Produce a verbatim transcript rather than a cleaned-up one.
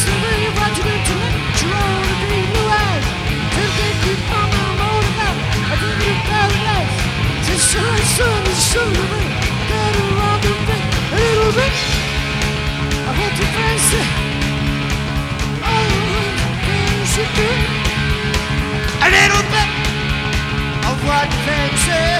really want you to let your own green blue eyes. Till they keep on the road about, I think you're paradise. Just so and so and so a bit, got around the bit, a little bit. I want to fancy all the things you do. A little bit of what fancy.